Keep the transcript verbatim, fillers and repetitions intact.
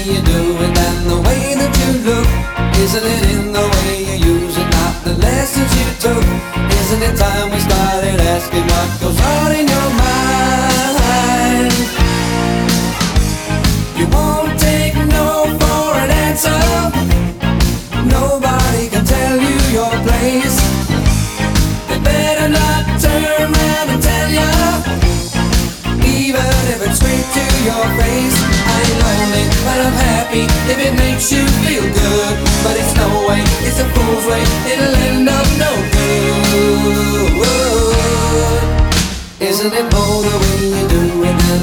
you do it and the way that you look? Isn't it in the way you use it, not the lessons you took? Isn't it time we started asking what goes on in your mind? You won't take no for an answer. Nobody can tell you your place. They better not turn around and tell you, even if it's straight to your face. I ain't lonely, but I'm happy if it makes you feel good. But it's no way, it's a fool's way, it'll end up no good. Isn't it more the way you do it than